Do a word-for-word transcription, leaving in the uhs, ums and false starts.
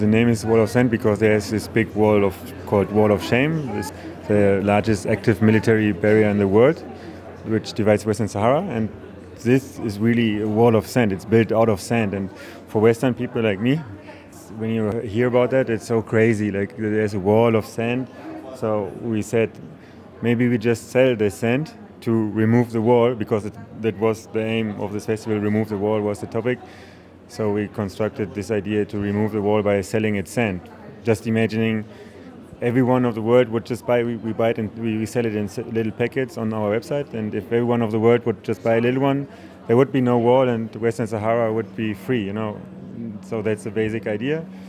The name is Wall of Sand because there's this big wall of called Wall of Shame. It's the largest active military barrier in the world, which divides Western Sahara. And this is really a wall of sand. It's built out of sand. And for Western people like me, when you hear about that, it's so crazy. Like there's a wall of sand. So we said maybe we just sell the sand to remove the wall, because it, that was the aim of this festival. Remove the wall was the topic. So we constructed this idea to remove the wall by selling it sand. Just imagining everyone of the world would just buy, we, we buy it and we, we sell it in little packets on our website. And if everyone of the world would just buy a little one, there would be no wall and Western Sahara would be free, you know. So that's the basic idea.